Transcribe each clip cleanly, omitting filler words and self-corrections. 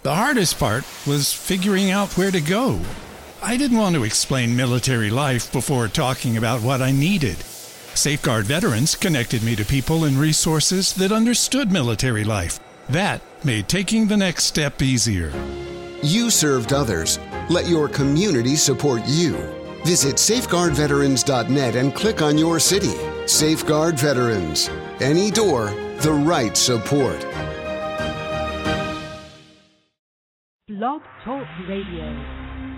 The hardest part was figuring out where to go. I didn't want to explain military life before talking about what I needed. Safeguard Veterans connected me to people and resources that understood military life. That made taking the next step easier. You served others. Let your community support you. Visit safeguardveterans.net and click on your city. Safeguard Veterans. Any door, the right support. Blog Talk Radio.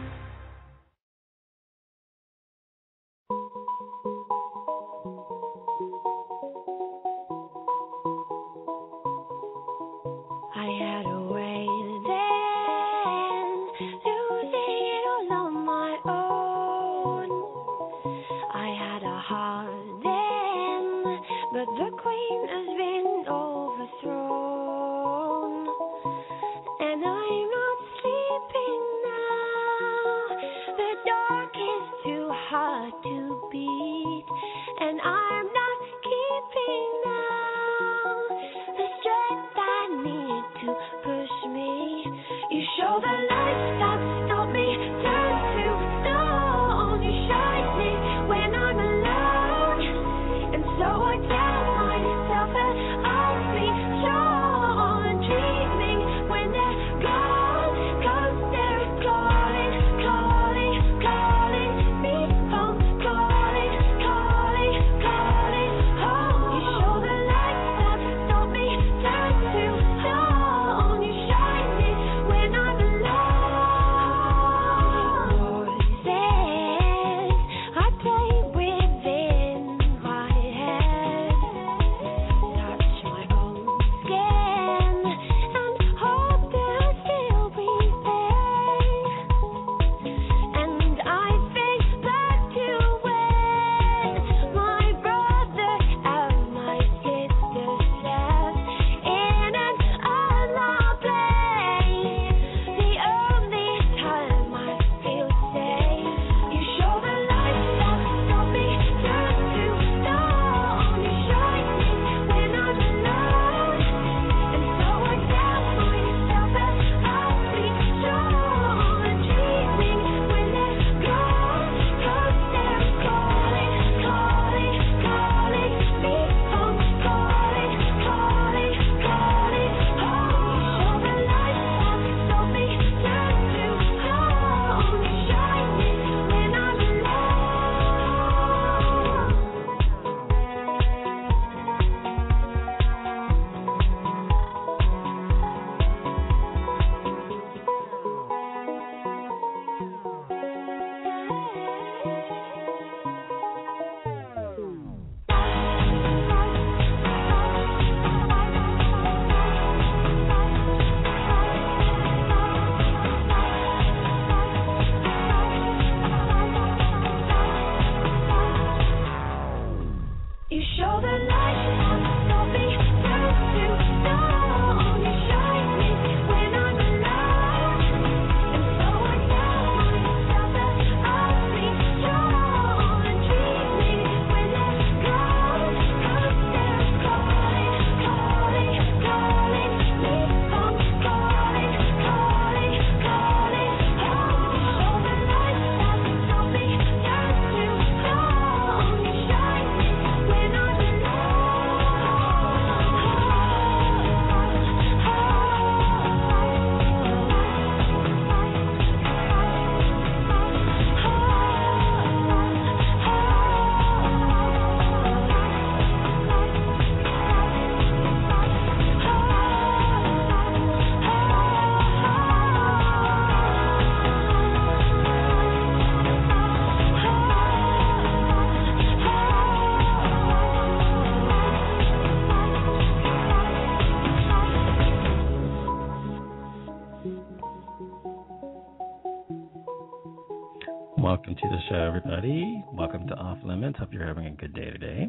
Welcome to the show, everybody. Welcome to Off Limits. Hope you're having a good day today.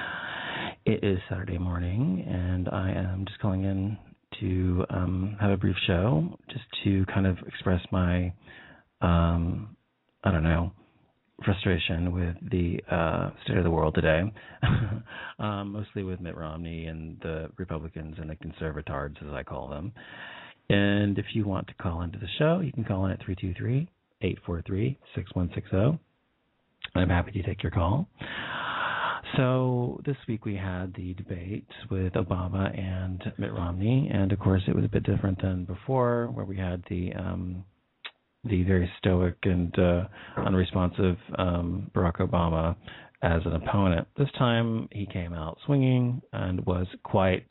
It is Saturday morning, and I am just calling in to have a brief show, just to kind of express my, frustration with the state of the world today, mostly with Mitt Romney and the Republicans and the conservatards, as I call them. And if you want to call into the show, you can call in at 323-843-6160. I'm happy to take your call. So this week we had the debate with Obama and Mitt Romney, and of course it was a bit different than before, where we had the very stoic and unresponsive Barack Obama as an opponent. This time he came out swinging and was quite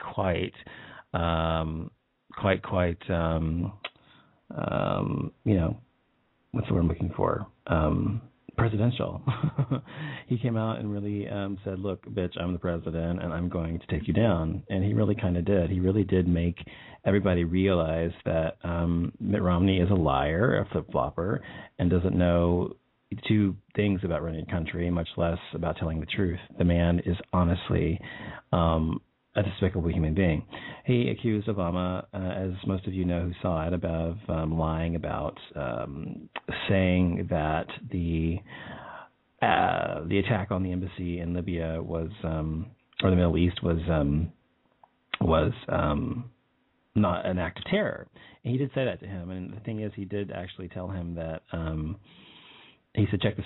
what's the word I'm looking for? Presidential. He came out and really said, look, bitch, I'm the president and I'm going to take you down. And he really kind of did. He really did make everybody realize that Mitt Romney is a liar, a flip-flopper, and doesn't know two things about running a country, much less about telling the truth. The man is honestly a despicable human being. He accused Obama, as most of you know who saw it, about lying about saying that the attack on the embassy in Libya was, or the Middle East was not an act of terror. And he did say that to him. And the thing is, he did actually tell him that. He said, check the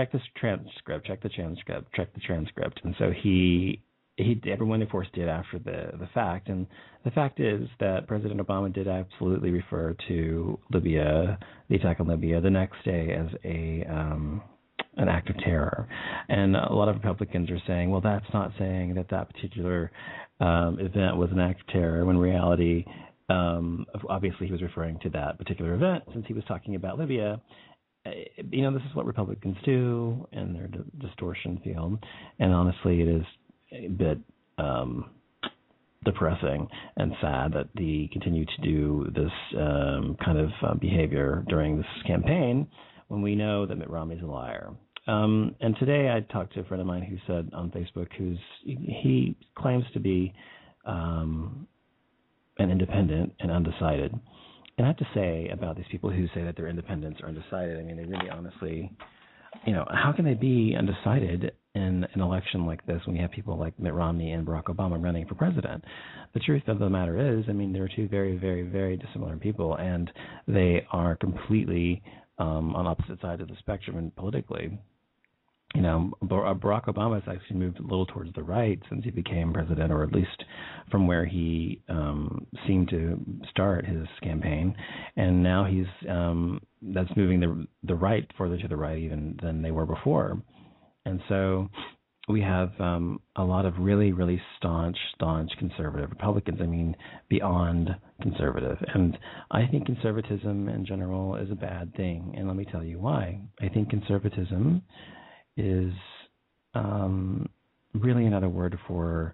transcript. And so everyone, of course, did after the fact. And the fact is that President Obama did absolutely refer to Libya, the attack on Libya, the next day as an act of terror. And a lot of Republicans are saying, well, that's not saying that particular event was an act of terror, when in reality, obviously he was referring to that particular event since he was talking about Libya. This is what Republicans do in their distortion field. And honestly, it is a bit depressing and sad that they continue to do this kind of behavior during this campaign when we know that Mitt Romney's a liar. And today I talked to a friend of mine who said on Facebook, he claims to be an independent and undecided. And I have to say about these people who say that they're independents or undecided, I mean, they really honestly, how can they be undecided in an election like this when you have people like Mitt Romney and Barack Obama running for president? The truth of the matter is, I mean, they're two very, very, very dissimilar people, and they are completely on opposite sides of the spectrum and politically. Barack Obama has actually moved a little towards the right since he became president, or at least from where he seemed to start his campaign. And now that's moving the right further to the right even than they were before. And so we have a lot of really, really staunch conservative Republicans. I mean, beyond conservative. And I think conservatism in general is a bad thing. And let me tell you why. I think conservatism is really another word for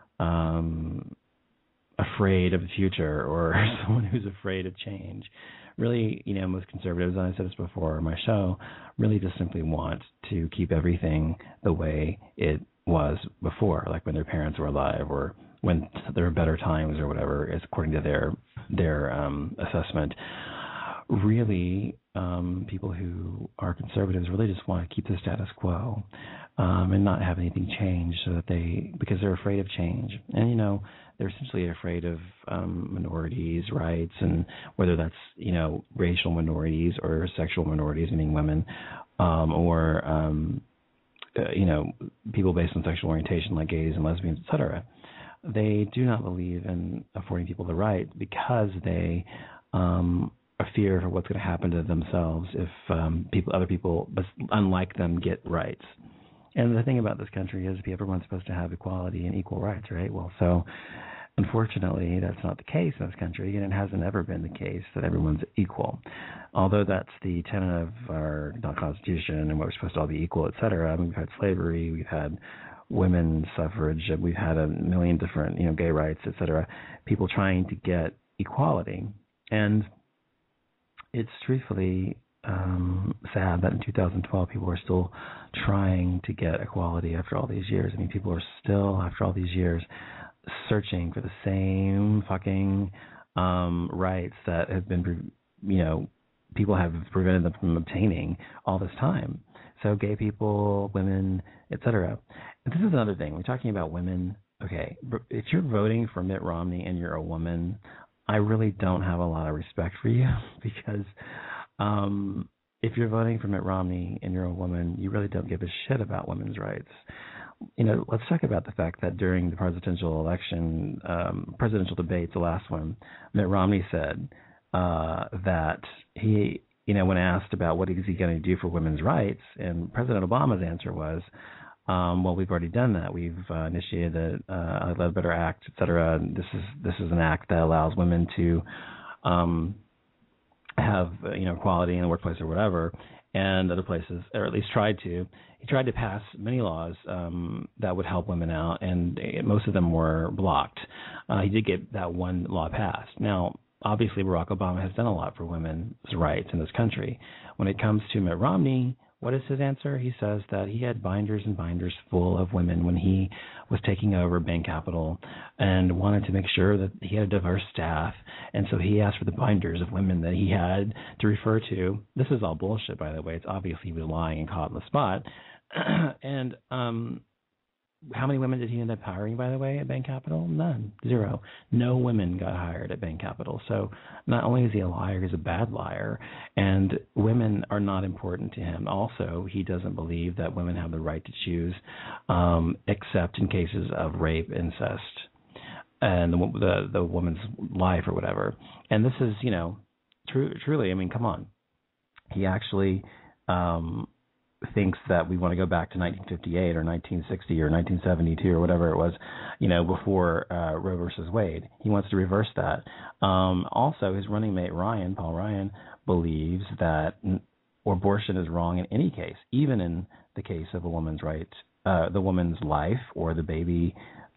afraid of the future, or someone who's afraid of change. Really, most conservatives, and I said this before on my show, really just simply want to keep everything the way it was before, like when their parents were alive, or when there were better times, or whatever, is according to their assessment. Really, people who are conservatives really just want to keep the status quo and not have anything change, because they're afraid of change. And, they're essentially afraid of minorities' rights, and whether that's, racial minorities or sexual minorities, meaning women, or, people based on sexual orientation like gays and lesbians, etc. They do not believe in affording people the right because they a fear for what's going to happen to themselves if other people, but unlike them, get rights. And the thing about this country is everyone's supposed to have equality and equal rights, right? Well, so unfortunately, that's not the case in this country, and it hasn't ever been the case that everyone's equal. Although that's the tenet of our Constitution and what we're supposed to all be equal, et cetera. I mean, we've had slavery, we've had women's suffrage, we've had a million different, gay rights, et cetera, people trying to get equality. And it's truthfully sad that in 2012 people are still trying to get equality after all these years. I mean, people are still, after all these years, searching for the same fucking rights that have been, people have prevented them from obtaining all this time. So gay people, women, etc. This is another thing. We're talking about women. Okay, if you're voting for Mitt Romney and you're a woman, I really don't have a lot of respect for you because if you're voting for Mitt Romney and you're a woman, you really don't give a shit about women's rights. Let's talk about the fact that during the presidential election, presidential debates, the last one, Mitt Romney said that he, when asked about what is he going to do for women's rights, and President Obama's answer was, well, we've already done that. We've initiated the Love Better Act, et cetera. This is an act that allows women to have equality in the workplace or whatever, and other places, or at least tried to. He tried to pass many laws that would help women out, and most of them were blocked. He did get that one law passed. Now, obviously, Barack Obama has done a lot for women's rights in this country. When it comes to Mitt Romney, what is his answer? He says that he had binders and binders full of women when he was taking over Bain Capital and wanted to make sure that he had a diverse staff. And so he asked for the binders of women that he had to refer to. This is all bullshit, by the way. It's obviously he was lying and caught on the spot. And how many women did he end up hiring, by the way, at Bain Capital? None. 0. No women got hired at Bain Capital. So not only is he a liar, he's a bad liar, and women are not important to him. Also, he doesn't believe that women have the right to choose, except in cases of rape, incest, and the woman's life or whatever. And this is, truly, I mean, come on. He actually thinks that we want to go back to 1958 or 1960 or 1972 or whatever it was, before Roe versus Wade. He wants to reverse that. Also, his running mate Paul Ryan, believes that abortion is wrong in any case, even in the case of a woman's right, the woman's life, or the baby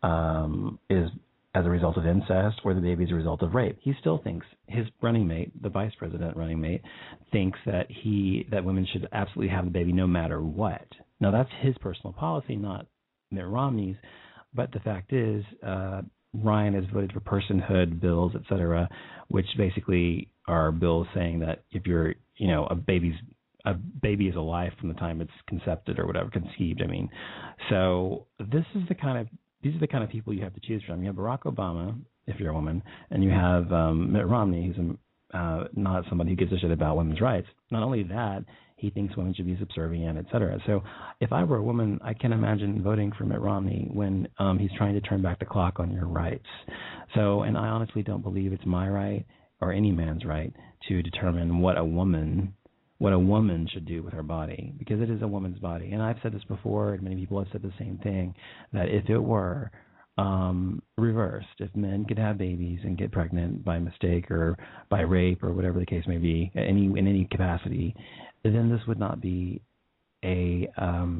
is as a result of incest, or the baby is a result of rape. He still thinks, his running mate, the vice president running mate, thinks that women should absolutely have the baby no matter what. Now, that's his personal policy, not Mitt Romney's. But the fact is, Ryan has voted for personhood bills, et cetera, which basically are bills saying that if you're, a baby is alive from the time it's conceived or whatever, conceived, I mean. So these are the kind of people you have to choose from. You have Barack Obama, if you're a woman, and you have Mitt Romney, who's not somebody who gives a shit about women's rights. Not only that, he thinks women should be subservient, et cetera. So if I were a woman, I can imagine voting for Mitt Romney when he's trying to turn back the clock on your rights. So, and I honestly don't believe it's my right or any man's right to determine what a woman should do with her body, because it is a woman's body. And I've said this before, and many people have said the same thing, that if it were reversed, if men could have babies and get pregnant by mistake or by rape or whatever the case may be, in any capacity, then this would not be a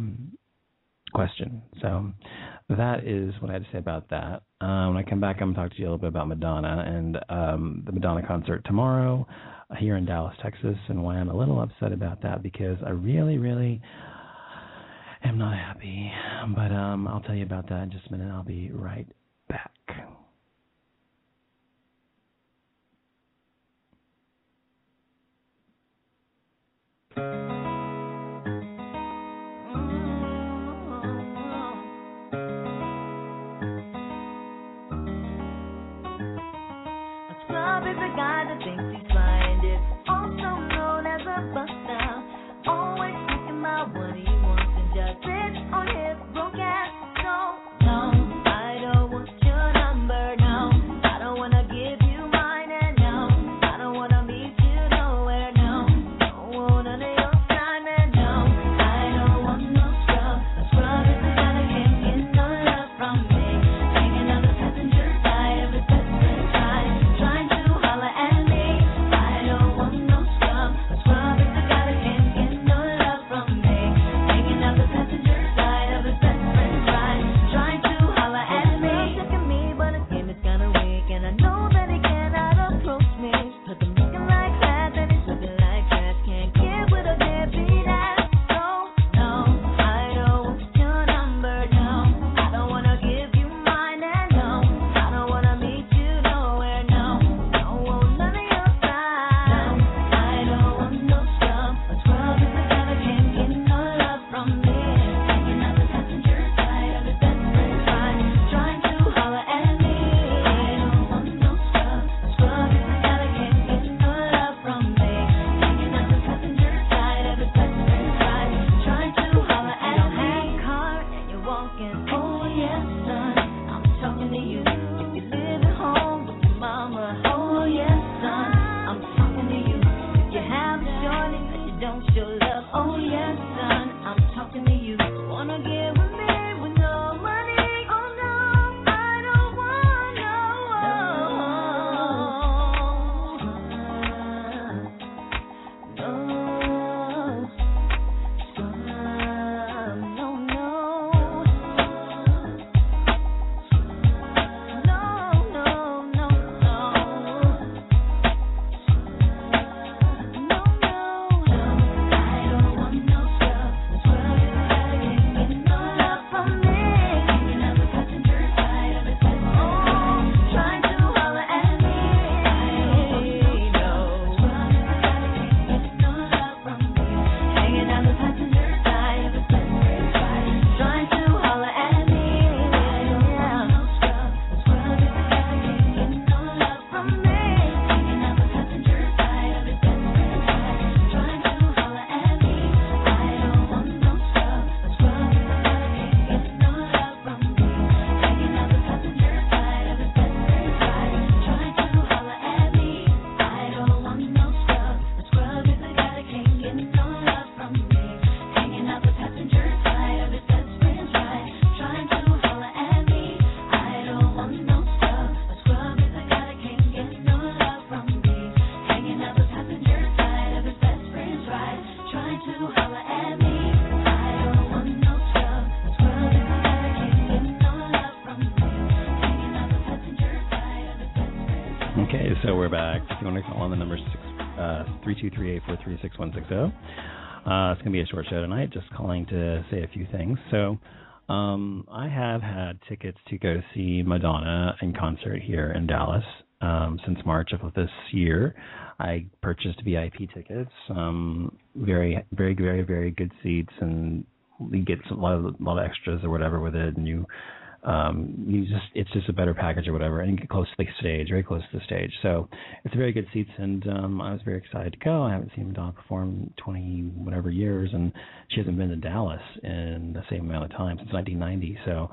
question. So that is what I had to say about that. When I come back, I'm going to talk to you a little bit about Madonna and the Madonna concert tomorrow here in Dallas, Texas, and why I'm a little upset about that, because I really, really am not happy. But I'll tell you about that in just a minute. I'll be right back. Scrub is a guy that thinks he's fine, is also known as a buster. Always thinking about what he wants and just sits on his broke ass. No, I don't want your That's 323-843-6160. It's going to be a short show tonight, just calling to say a few things. So I have had tickets to go to see Madonna in concert here in Dallas since March of this year. I purchased VIP tickets, very, very, very, very good seats, and you get a lot of extras or whatever with it, and it's just a better package or whatever, and you get close to the stage, very close to the stage. So it's very good seats, and I was very excited to go. I haven't seen Madonna perform in 20 whatever years, and she hasn't been to Dallas in the same amount of time since 1990. So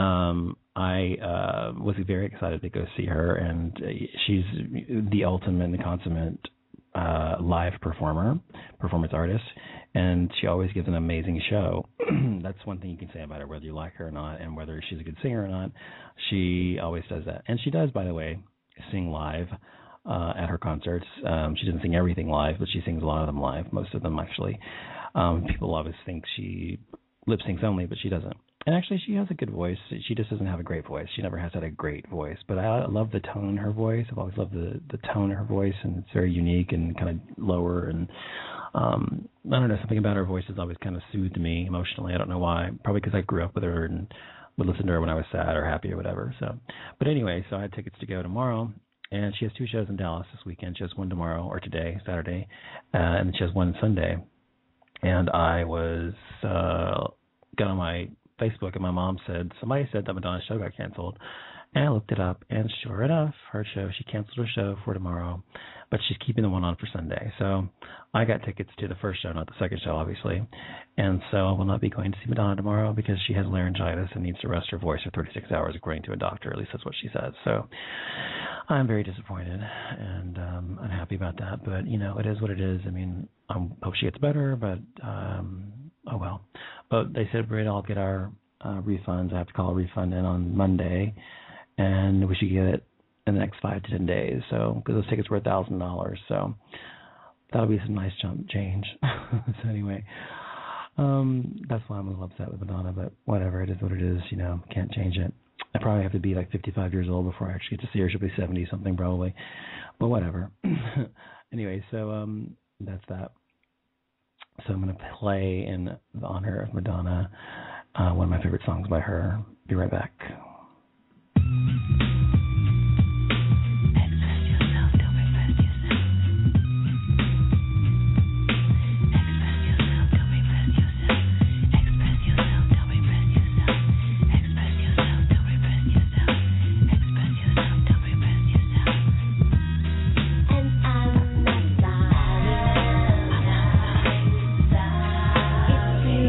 I was very excited to go see her, and she's the ultimate and consummate live performance artist, and she always gives an amazing show. That's one thing you can say about her, whether you like her or not, and whether she's a good singer or not. She always does that. And she does, by the way, sing live at her concerts. She doesn't sing everything live, but she sings a lot of them live, most of them actually. People always think she lip syncs only, but she doesn't. And actually, she has a good voice. She just doesn't have a great voice. She never has had a great voice. But I love the tone in her voice. I've always loved the tone in her voice, and it's very unique and kind of lower. And I don't know, something about her voice has always kind of soothed me emotionally. I don't know why. Probably because I grew up with her and would listen to her when I was sad or happy or whatever. So, but anyway, so I had tickets to go tomorrow. And she has 2 shows in Dallas this weekend. She has one tomorrow, or today, Saturday, and then she has one Sunday. And I got on my Facebook, and my mom said, somebody said that Madonna's show got canceled. And I looked it up, and sure enough, she canceled her show for tomorrow, but she's keeping the one on for Sunday. So I got tickets to the first show, not the second show, obviously. And so I will not be going to see Madonna tomorrow because she has laryngitis and needs to rest her voice for 36 hours, according to a doctor. At least that's what she says. So I'm very disappointed and unhappy about that. But, it is what it is. I mean, I hope she gets better, but oh well. But they said I'll get our refunds. I have to call a refund in on Monday, and we should get it in the next 5 to 10 days. So, because those tickets were $1,000, so that'll be some nice chump change. So anyway, that's why I'm a little upset with Madonna. But whatever, it is what it is. Can't change it. I probably have to be like 55 years old before I actually get to see her. She'll be 70 something probably, but whatever. Anyway, so that's that. So I'm going to play in honor of Madonna one of my favorite songs by her. Be right back.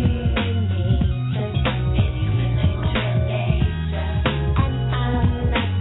I'm not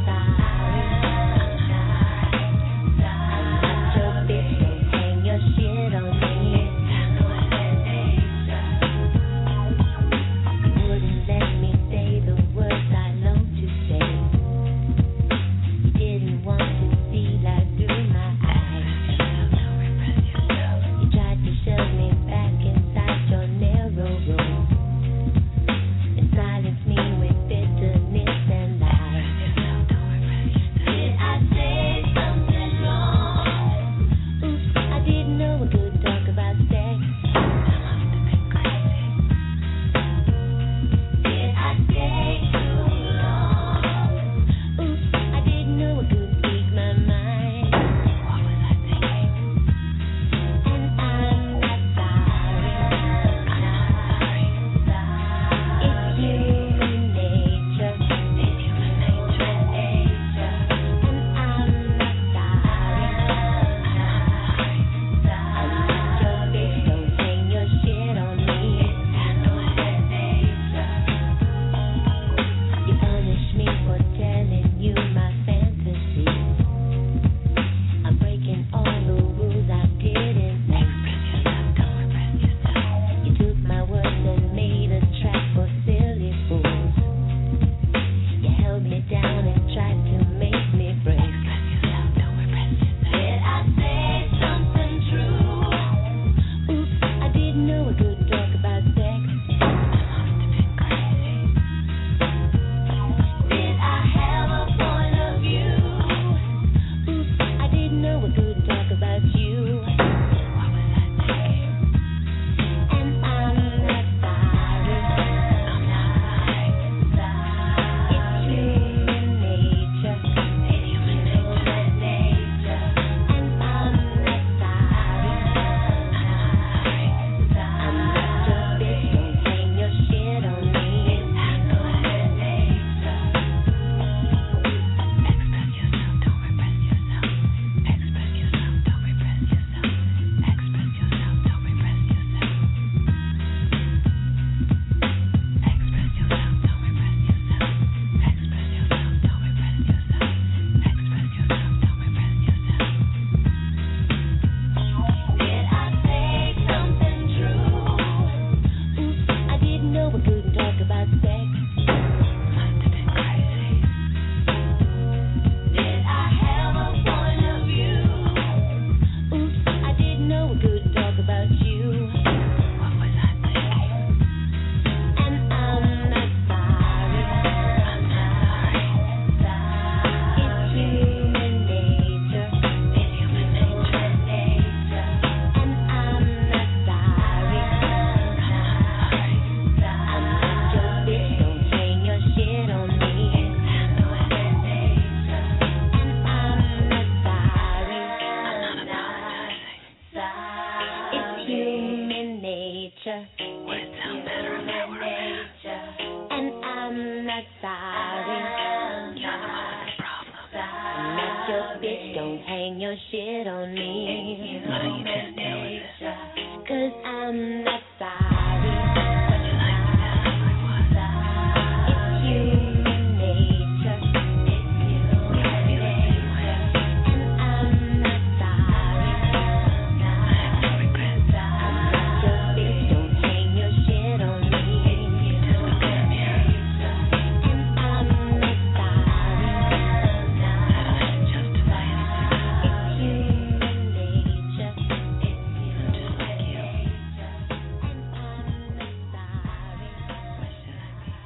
nature. Would it sound better if I were a man? And I'm not sorry. You're the one with the problem. I'm not your bitch, don't hang your shit on me. Why don't you just deal with it? 'Cause I'm not sorry. Would you like me to sound like what? It's human nature. It's human nature. And I'm not sorry. I have no regrets. I'm not your bitch, don't hang your shit on me. Just look in the mirror. And I'm not sorry. I don't have to justify anything. It's human nature. I'm just like you. And I'm not sorry. Why should I be?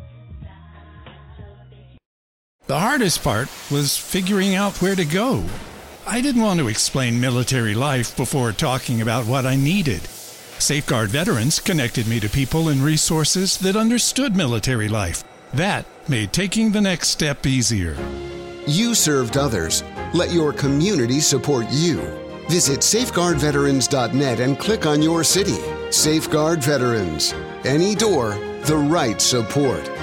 The hardest part was figuring out where to go. I didn't want to explain military life before talking about what I needed. Safeguard Veterans connected me to people and resources that understood military life. That made taking the next step easier. You served others. Let your community support you. Visit safeguardveterans.net and click on your city. Safeguard Veterans. Any door, the right support.